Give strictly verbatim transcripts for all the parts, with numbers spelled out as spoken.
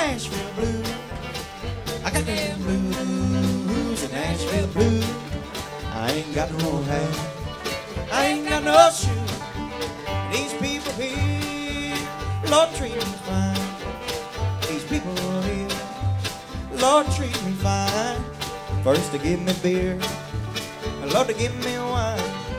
Nashville blues. I got them blues, the Nashville blues. I ain't got no hat, I ain't got no shoes. These people here, Lord, treat me fine. These people here, Lord, treat me fine. First to give me beer, Lord, to give me wine.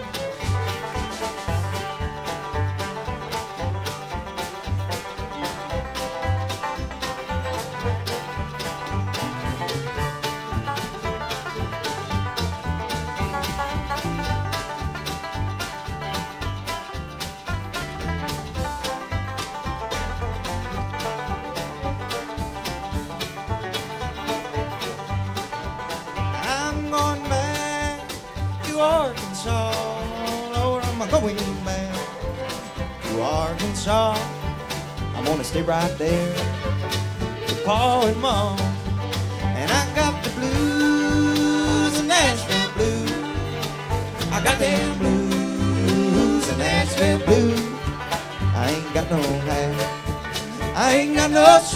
Arkansas, Lord, I'm going back to Arkansas. I'm gonna stay right there with Pa and Ma. And I got the blues, the Nashville blues. I got them blues, the Nashville blues. I ain't got no hat, I ain't got no shoes.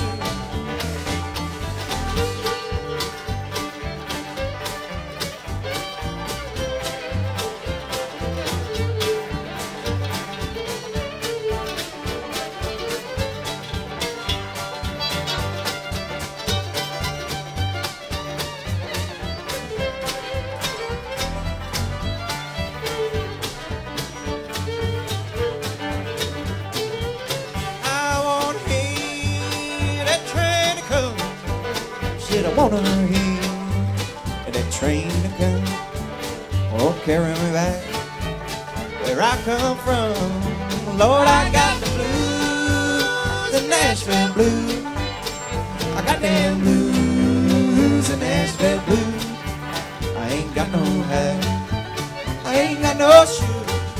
I wanna hear that train to come, or carry me back where I come from. Lord, I got the blues, the Nashville blues. I got them blues, the Nashville blues. I ain't got no hat, I ain't got no shoes.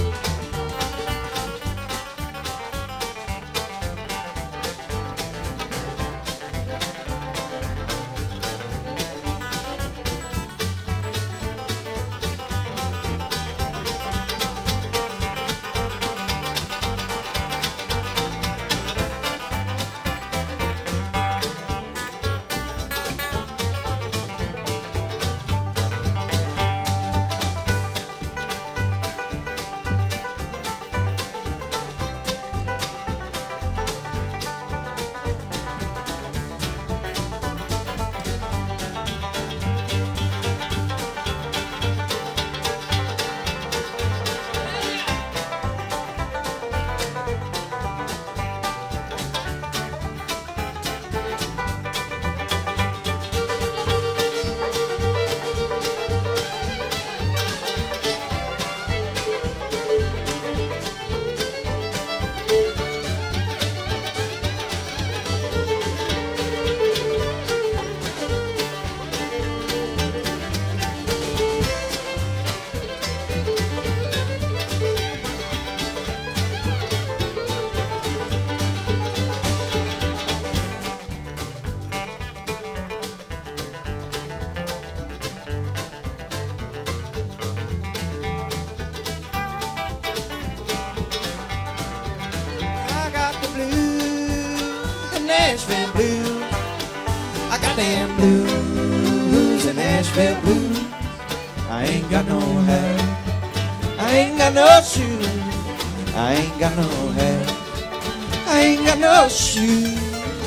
Nashville blues. I got them blues, the Nashville blues. I ain't got no hat, I ain't got no shoes. I ain't got no hat, I ain't got no shoes.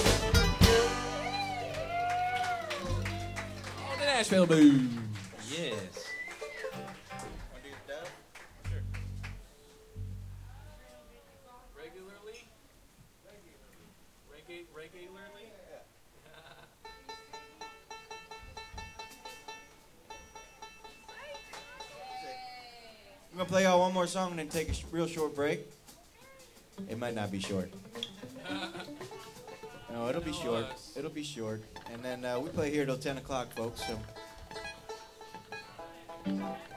Oh, the Nashville blues. Yes. Regularly? Regularly? Regularly? I'm gonna play y'all one more song and then take a sh real short break. It might not be short. No, it'll be short. It'll be short. And then uh, we play here till ten o'clock, folks. So.